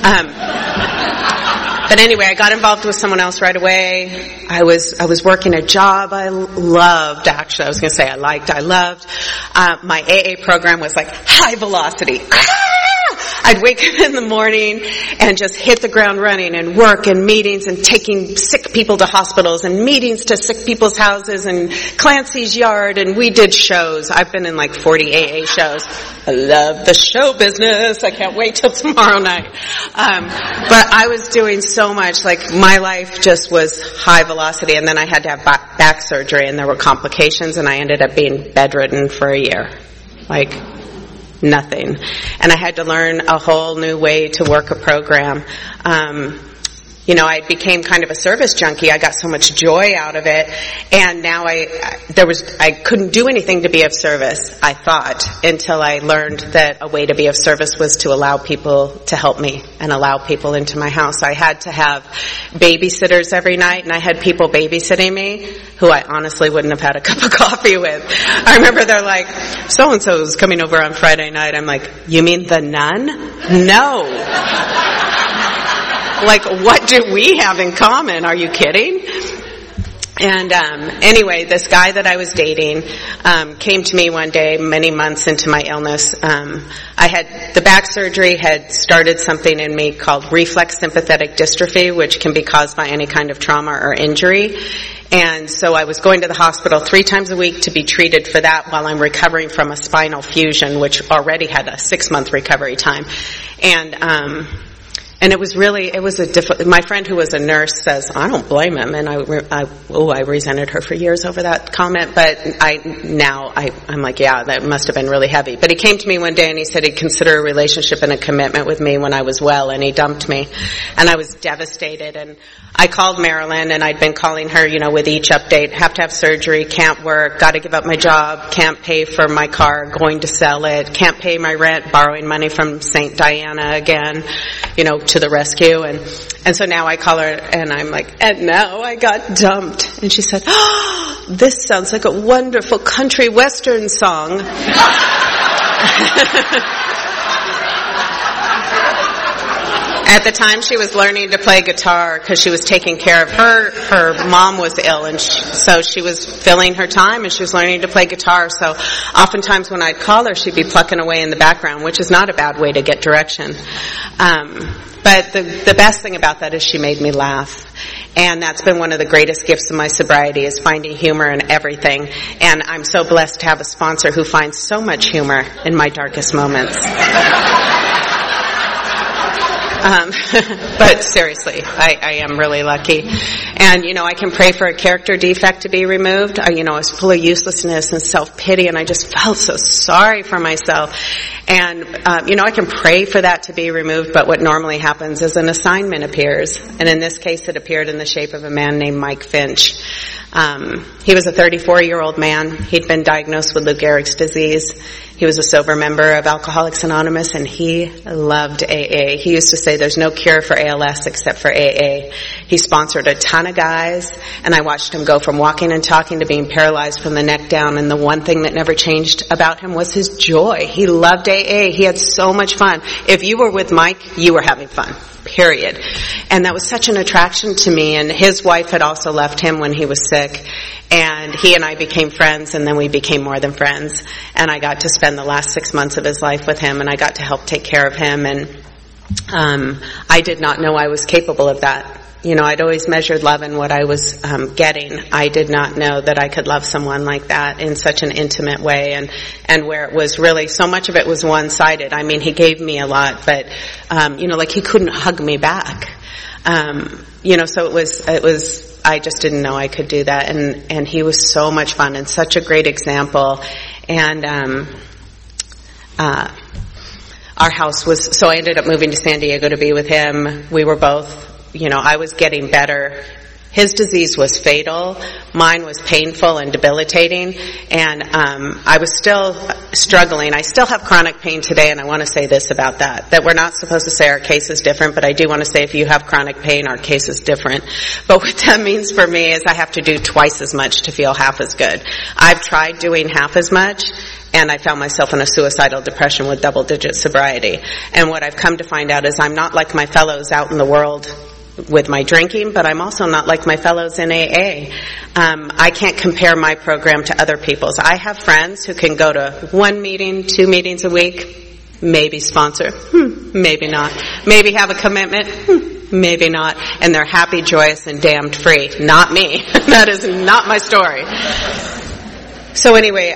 But anyway, I got involved with someone else right away. I was working a job I loved, actually. I was going to say I loved. My AA program was like high velocity. I'd wake up in the morning and just hit the ground running and work and meetings and taking sick people to hospitals and meetings to sick people's houses and Clancy's Yard, and we did shows. I've been in like 40 AA shows. I love the show business. I can't wait till tomorrow night. But I was doing so much, like my life just was high velocity, and then I had to have back surgery, and there were complications, and I ended up being bedridden for a year. Like nothing. And I had to learn a whole new way to work a program. I became kind of a service junkie. I got so much joy out of it, and now I couldn't do anything to be of service, I thought, until I learned that a way to be of service was to allow people to help me and allow people into my house. I had to have babysitters every night, and I had people babysitting me who I honestly wouldn't have had a cup of coffee with. I remember they're like, so-and-so is coming over on Friday night. I'm like, you mean the nun? No. Like, what do we have in common? Are you kidding? And anyway, this guy that I was dating came to me one day, many months into my illness. The back surgery had started something in me called reflex sympathetic dystrophy, which can be caused by any kind of trauma or injury. And so I was going to the hospital 3 times a week to be treated for that while I'm recovering from a spinal fusion, which already had a 6-month recovery time. And it was my friend who was a nurse says, I don't blame him. And I resented her for years over that comment, but I'm like, yeah, that must have been really heavy. But he came to me one day and he said he'd consider a relationship and a commitment with me when I was well, and he dumped me. And I was devastated, and I called Marilyn, and I'd been calling her, with each update, have to have surgery, can't work, gotta give up my job, can't pay for my car, going to sell it, can't pay my rent, borrowing money from St. Diana again, to the rescue. And so now I call her and I'm like, and now I got dumped. And she said, oh, this sounds like a wonderful country western song. At the time, she was learning to play guitar because she was taking care of her mom was ill, and so she was filling her time, and she was learning to play guitar. So oftentimes when I'd call her, she'd be plucking away in the background, which is not a bad way to get direction. But the best thing about that is she made me laugh. And that's been one of the greatest gifts of my sobriety, is finding humor in everything. And I'm so blessed to have a sponsor who finds so much humor in my darkest moments. But seriously, I am really lucky. And, I can pray for a character defect to be removed. I was full of uselessness and self-pity, and I just felt so sorry for myself. And, I can pray for that to be removed, but what normally happens is an assignment appears. And in this case, it appeared in the shape of a man named Mike Finch. He was a 34-year-old man. He'd been diagnosed with Lou Gehrig's disease. He was a sober member of Alcoholics Anonymous, and he loved AA. He used to say there's no cure for ALS except for AA. He sponsored a ton of guys, and I watched him go from walking and talking to being paralyzed from the neck down, and the one thing that never changed about him was his joy. He loved AA. He had so much fun. If you were with Mike, you were having fun. Period. And that was such an attraction to me. And his wife had also left him when he was sick. And he and I became friends, and then we became more than friends. And I got to spend spend the last 6 months of his life with him, and I got to help take care of him, and I did not know I was capable of that. You know, I'd always measured love in what I was getting. I did not know that I could love someone like that in such an intimate way, and where it was really, so much of it was one-sided. I mean, he gave me a lot, but, you know, like he couldn't hug me back. You know, so it was, I just didn't know I could do that, and he was so much fun and such a great example, and, our house was, so I ended up moving to San Diego to be with him. We were both, you know, I was getting better. His disease was fatal. Mine was painful and debilitating. And I was still struggling. I still have chronic pain today, and I want to say this about that we're not supposed to say our case is different, but I do want to say if you have chronic pain, our case is different. But what that means for me is I have to do twice as much to feel half as good. I've tried doing half as much, and I found myself in a suicidal depression with double-digit sobriety. And what I've come to find out is I'm not like my fellows out in the world with my drinking, but I'm also not like my fellows in AA. I can't compare my program to other people's. I have friends who can go to 1 meeting, 2 meetings a week, maybe sponsor, maybe not, maybe have a commitment, maybe not, and they're happy, joyous, and damned free. Not me. That is not my story. So anyway,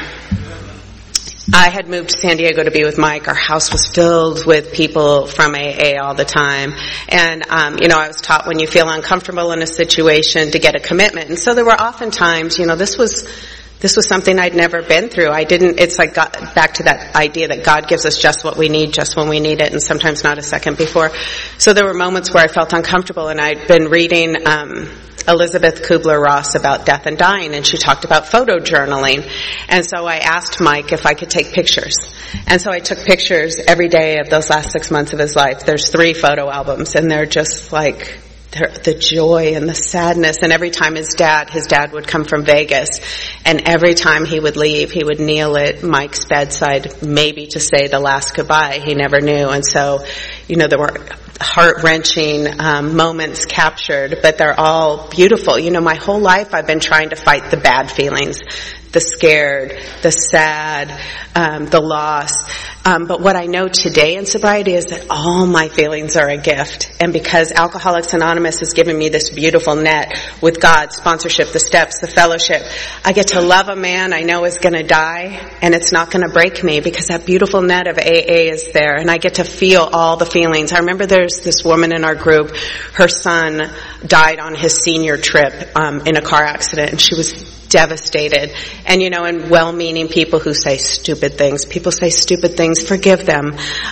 I had moved to San Diego to be with Mike. Our house was filled with people from AA all the time. And, you know, I was taught when you feel uncomfortable in a situation to get a commitment. And so there were often times, you know, this was something I'd never been through. It's like got back to that idea that God gives us just what we need, just when we need it, and sometimes not a second before. So there were moments where I felt uncomfortable, and I'd been reading, Elizabeth Kubler-Ross about death and dying, and she talked about photojournaling. And so I asked Mike if I could take pictures. And so I took pictures every day of those last 6 months of his life. There's 3 photo albums, and they're just like, the joy and the sadness. And every time his dad would come from Vegas, and every time he would leave, he would kneel at Mike's bedside, maybe to say the last goodbye. He never knew. And so, you know, there were heart-wrenching moments captured, but they're all beautiful. You know, my whole life I've been trying to fight the bad feelings, the scared, the sad, the loss. But what I know today in sobriety is that all my feelings are a gift. And because Alcoholics Anonymous has given me this beautiful net with God, sponsorship, the steps, the fellowship, I get to love a man I know is going to die, and it's not going to break me because that beautiful net of AA is there, and I get to feel all the feelings. I remember there's this woman in our group, her son died on his senior trip in a car accident, and she was devastated. And, you know, and well-meaning people who say stupid things. People say stupid things, forgive them.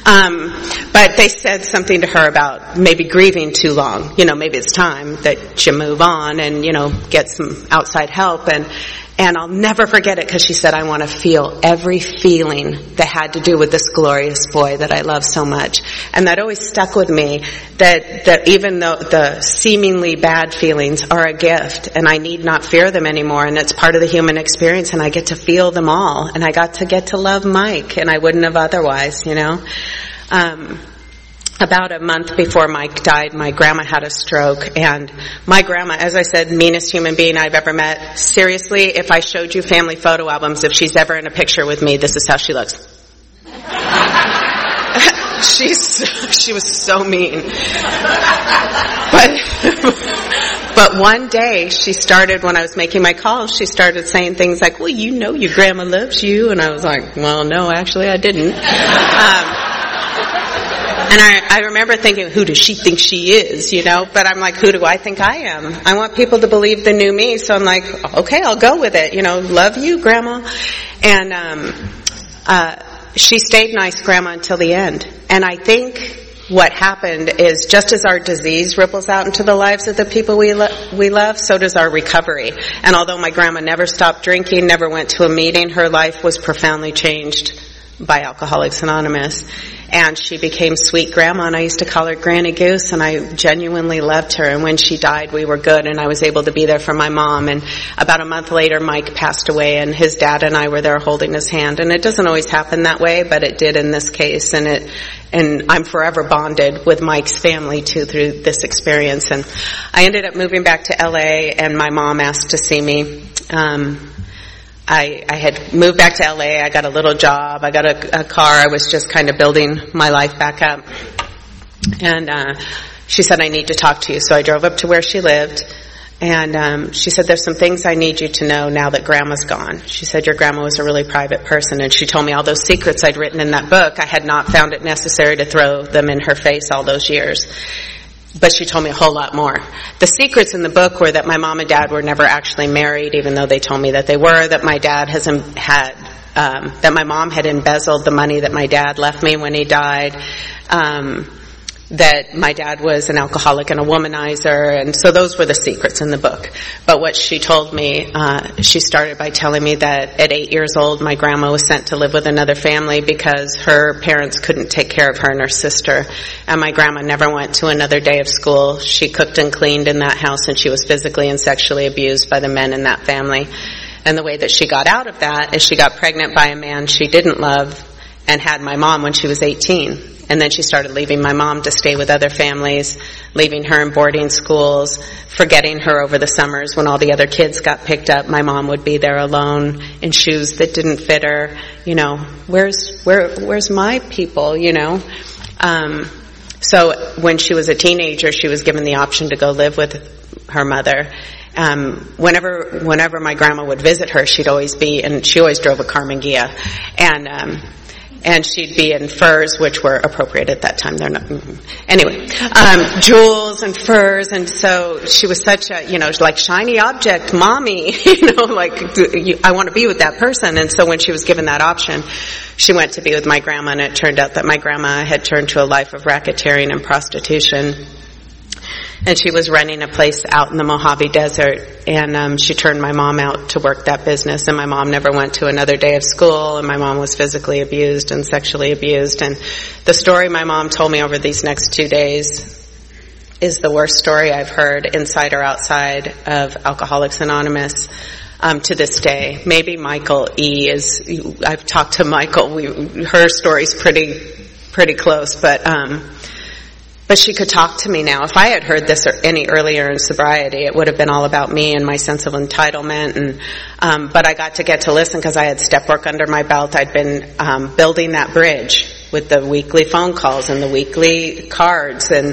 But they said something to her about maybe grieving too long. You know, maybe it's time that you move on and, you know, get some outside help. And I'll never forget it because she said, I want to feel every feeling that had to do with this glorious boy that I love so much. And that always stuck with me, that even though the seemingly bad feelings are a gift and I need not fear them anymore, and it's part of the human experience, and I get to feel them all. And I got to love Mike, and I wouldn't have otherwise, you know. About a month before Mike died, my grandma had a stroke, and my grandma, as I said, meanest human being I've ever met. Seriously, if I showed you family photo albums, if she's ever in a picture with me, this is how she looks. She was so mean. But one day she started, when I was making my calls, she started saying things like, well, you know your grandma loves you. And I was like, well, no, actually I didn't. And I remember thinking, who does she think she is, you know? But I'm like, who do I think I am? I want people to believe the new me, so I'm like, okay, I'll go with it, you know, love you, Grandma. And she stayed nice, Grandma, until the end. And I think what happened is, just as our disease ripples out into the lives of the people we love, so does our recovery. And although my grandma never stopped drinking, never went to a meeting, her life was profoundly changed by Alcoholics Anonymous. And she became sweet Grandma, and I used to call her Granny Goose, and I genuinely loved her. And when she died, we were good, and I was able to be there for my mom. And about a month later, Mike passed away, and his dad and I were there holding his hand. And it doesn't always happen that way, but it did in this case. And I'm forever bonded with Mike's family, too, through this experience. And I ended up moving back to LA, and my mom asked to see me. I had moved back to LA. I got a little job. I got a car. I was just kind of building my life back up. And she said, I need to talk to you. So I drove up to where she lived. And she said, there's some things I need you to know now that Grandma's gone. She said, your grandma was a really private person. And she told me all those secrets I'd written in that book. I had not found it necessary to throw them in her face all those years. But she told me a whole lot more. The secrets in the book were that my mom and dad were never actually married, even though they told me that they were, that my dad that my mom had embezzled the money that my dad left me when he died, that my dad was an alcoholic and a womanizer, and so those were the secrets in the book. But what she told me, she started by telling me that at 8 years old, my grandma was sent to live with another family because her parents couldn't take care of her and her sister. And my grandma never went to another day of school. She cooked and cleaned in that house, and she was physically and sexually abused by the men in that family. And the way that she got out of that is she got pregnant by a man she didn't love and had my mom when she was 18. And then she started leaving my mom to stay with other families, leaving her in boarding schools, forgetting her over the summers when all the other kids got picked up. My mom would be there alone in shoes that didn't fit her. You know, where's my people, you know? So when she was a teenager, she was given the option to go live with her mother. Whenever my grandma would visit her, she always drove a Karmann Ghia. And she'd be in furs, which were appropriate at that time. They're not, anyway, jewels and furs. And so she was such a, like shiny object, mommy, like I want to be with that person. And so when she was given that option, she went to be with my grandma, and it turned out that my grandma had turned to a life of racketeering and prostitution. And she was renting a place out in the Mojave Desert, and she turned my mom out to work that business, and my mom never went to another day of school, and my mom was physically abused and sexually abused. And the story my mom told me over these next 2 days is the worst story I've heard, inside or outside of Alcoholics Anonymous, to this day. Maybe Michael E. I've talked to Michael, her story's pretty close, but she could talk to me now. If I had heard this any earlier in sobriety, it would have been all about me and my sense of entitlement. But I got to listen because I had step work under my belt. I'd been building that bridge with the weekly phone calls and the weekly cards. And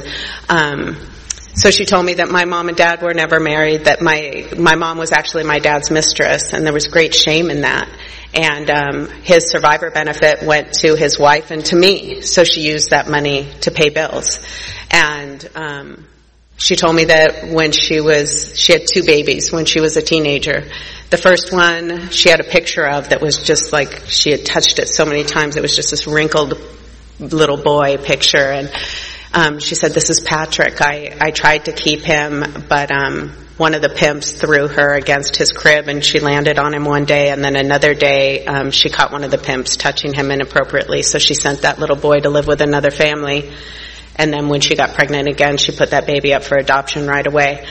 so she told me that my mom and dad were never married, that my mom was actually my dad's mistress, and there was great shame in that. And his survivor benefit went to his wife and to me, so she used that money to pay bills. And she told me that when she had 2 babies when she was a teenager. The first one she had a picture of that was just like she had touched it so many times. It was just this wrinkled little boy picture. And she said, this is Patrick. I tried to keep him, but one of the pimps threw her against his crib, and she landed on him one day, and then another day she caught one of the pimps touching him inappropriately, so she sent that little boy to live with another family. And then when she got pregnant again, she put that baby up for adoption right away.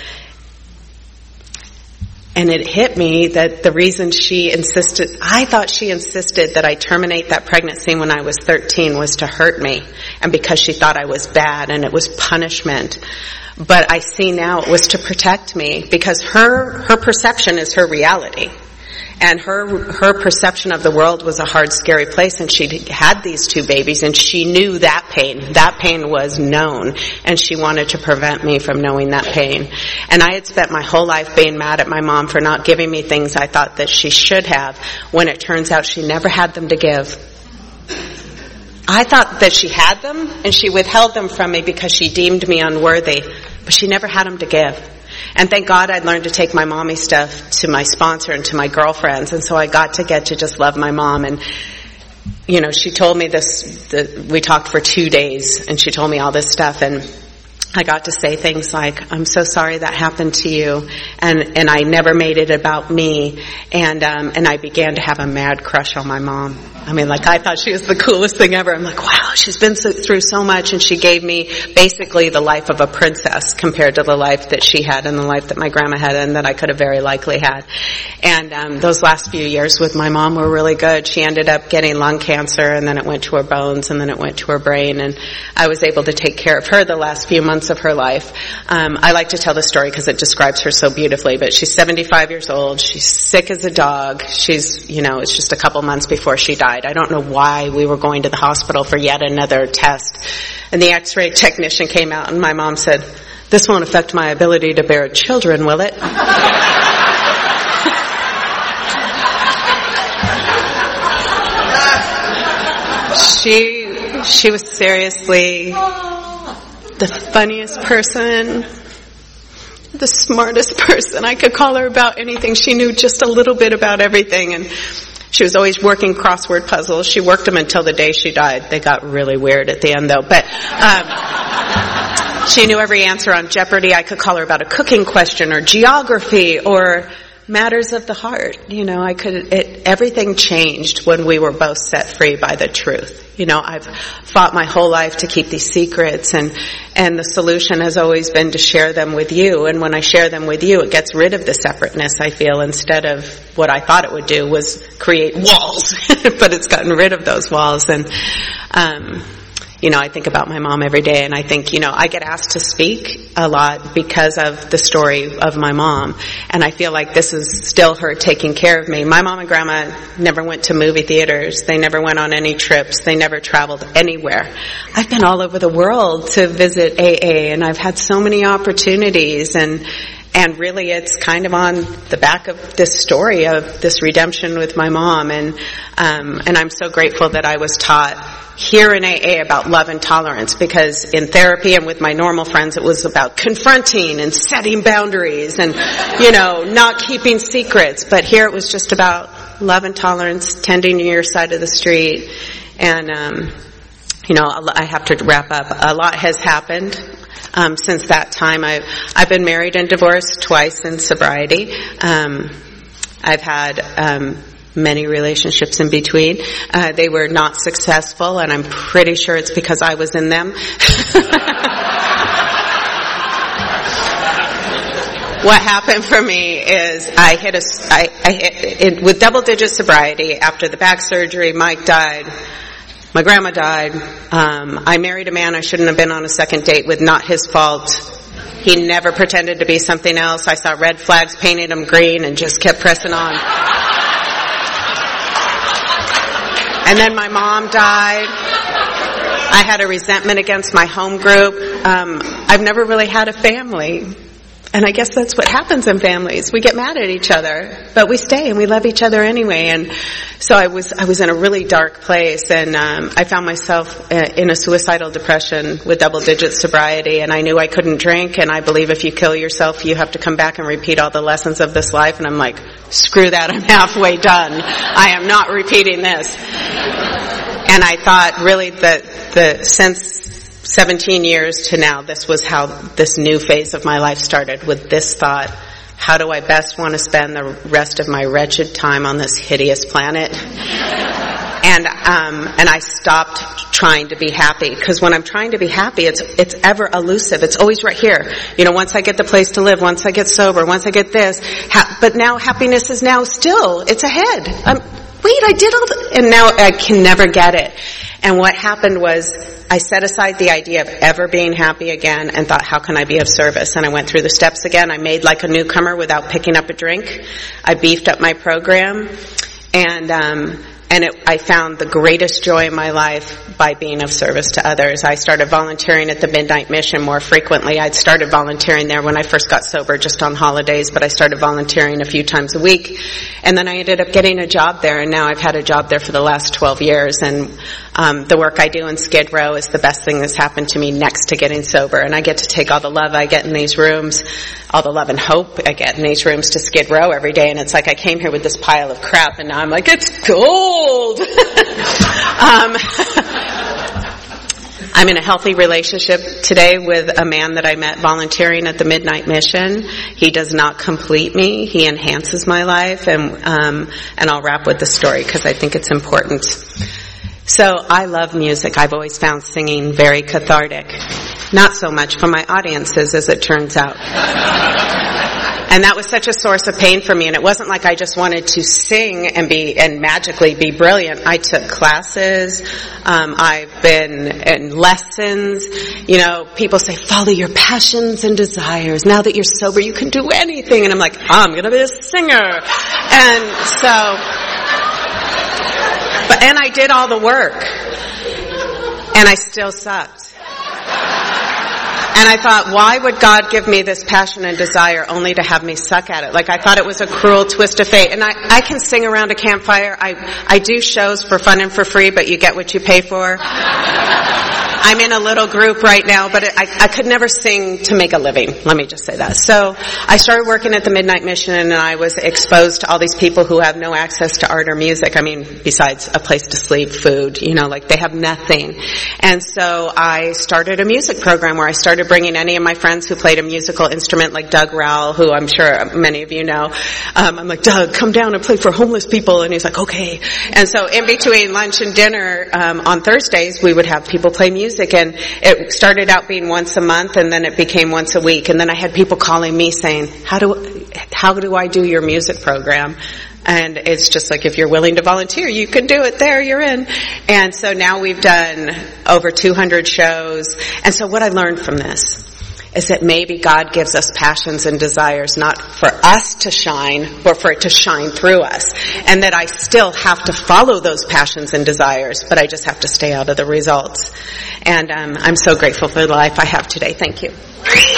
And it hit me that the reason I thought she insisted that I terminate that pregnancy when I was 13 was to hurt me, and because she thought I was bad and it was punishment. But I see now it was to protect me, because her perception is her reality. And her perception of the world was a hard, scary place, and she had these 2 babies, and she knew that pain. That pain was known, and she wanted to prevent me from knowing that pain. And I had spent my whole life being mad at my mom for not giving me things I thought that she should have, when it turns out she never had them to give. I thought that she had them, and she withheld them from me because she deemed me unworthy, but she never had them to give. And thank God I'd learned to take my mommy stuff to my sponsor and to my girlfriends, and so I got to just love my mom. And she told me this, we talked for 2 days, and she told me all this stuff, and I got to say things like, I'm so sorry that happened to you, and I never made it about me, and I began to have a mad crush on my mom. I mean, like, I thought she was the coolest thing ever. I'm like, wow, she's been through so much, and she gave me basically the life of a princess compared to the life that she had and the life that my grandma had and that I could have very likely had. And those last few years with my mom were really good. She ended up getting lung cancer, and then it went to her bones, and then it went to her brain, and I was able to take care of her the last few months of her life. I like to tell the story because it describes her so beautifully, but she's 75 years old. She's sick as a dog. She's, it's just a couple months before she died. I don't know why we were going to the hospital for yet another test. And the x-ray technician came out, and my mom said, "This won't affect my ability to bear children, will it?" She was seriously the funniest person, the smartest person. I could call her about anything. She knew just a little bit about everything, and she was always working crossword puzzles. She worked them until the day she died. They got really weird at the end, though. But she knew every answer on Jeopardy. I could call her about a cooking question or geography or matters of the heart. Everything changed when we were both set free by the truth. I've fought my whole life to keep these secrets, and the solution has always been to share them with you. And when I share them with you, it gets rid of the separateness, I feel, instead of what I thought it would do was create walls. But it's gotten rid of those walls. And, I think about my mom every day, and I think, I get asked to speak a lot because of the story of my mom. And I feel like this is still her taking care of me. My mom and grandma never went to movie theaters. They never went on any trips. They never traveled anywhere. I've been all over the world to visit AA, and I've had so many opportunities, and really it's kind of on the back of this story of this redemption with my mom. And I'm so grateful that I was taught here in AA about love and tolerance, because in therapy and with my normal friends it was about confronting and setting boundaries and, not keeping secrets. But here it was just about love and tolerance, tending to your side of the street. And, I have to wrap up. A lot has happened since that time. I've been married and divorced twice in sobriety. I've had many relationships in between. They were not successful, and I'm pretty sure it's because I was in them. What happened for me is I hit with double-digit sobriety. After the back surgery, Mike died. My grandma died. I married a man I shouldn't have been on a second date with, not his fault. He never pretended to be something else. I saw red flags, painted them green, and just kept pressing on. And then my mom died. I had a resentment against my home group. I've never really had a family. And I guess that's what happens in families. We get mad at each other, but we stay and we love each other anyway. And so I was in a really dark place, and I found myself in a suicidal depression with double-digit sobriety, and I knew I couldn't drink, and I believe if you kill yourself, you have to come back and repeat all the lessons of this life. And I'm like, screw that, I'm halfway done. I am not repeating this. And I thought really that since 17 years to now, this was how this new phase of my life started, with this thought: how do I best want to spend the rest of my wretched time on this hideous planet? And I stopped trying to be happy, because when I'm trying to be happy, it's ever elusive. It's always right here. Once I get the place to live, once I get sober, once I get this, but now happiness is now still, it's ahead. Wait, I did all and now I can never get it. And what happened was, I set aside the idea of ever being happy again and thought, how can I be of service? And I went through the steps again. I made like a newcomer without picking up a drink. I beefed up my program, and I found the greatest joy in my life by being of service to others. I started volunteering at the Midnight Mission more frequently. I'd started volunteering there when I first got sober, just on holidays, but I started volunteering a few times a week. And then I ended up getting a job there, and now I've had a job there for the last 12 years. And the work I do in Skid Row is the best thing that's happened to me next to getting sober. And I get to take all the love I get in these rooms, all the love and hope I get in these rooms, to Skid Row every day. And it's like I came here with this pile of crap, and now I'm like, it's gold! I'm in a healthy relationship today with a man that I met volunteering at the Midnight Mission. He does not complete me. He enhances my life. And I'll wrap with the story because I think it's important. So I love music. I've always found singing very cathartic. Not so much for my audiences, as it turns out. And that was such a source of pain for me. And it wasn't like I just wanted to sing and magically be brilliant. I took classes. I've been in lessons. You know, people say, follow your passions and desires. Now that you're sober, you can do anything. And I'm like, I'm going to be a singer. And so, and I did all the work. And I still sucked. And I thought, why would God give me this passion and desire only to have me suck at it? Like, I thought it was a cruel twist of fate. And I can sing around a campfire. I do shows for fun and for free, but you get what you pay for. I'm in a little group right now, but I could never sing to make a living. Let me just say that. So I started working at the Midnight Mission, and I was exposed to all these people who have no access to art or music. I mean, besides a place to sleep, food, you know, like they have nothing. And so I started a music program where I started bringing any of my friends who played a musical instrument, like Doug Rowell, who I'm sure many of you know. I'm like, Doug, come down and play for homeless people. And he's like, okay. And so in between lunch and dinner on Thursdays, we would have people play music. And it started out being once a month, and then it became once a week. And then I had people calling me saying, how do I do your music program? And it's just like, if you're willing to volunteer, you can do it. There, you're in. And so now we've done over 200 shows. And so what I learned from this is that maybe God gives us passions and desires not for us to shine, but for it to shine through us. And that I still have to follow those passions and desires, but I just have to stay out of the results. And I'm so grateful for the life I have today. Thank you.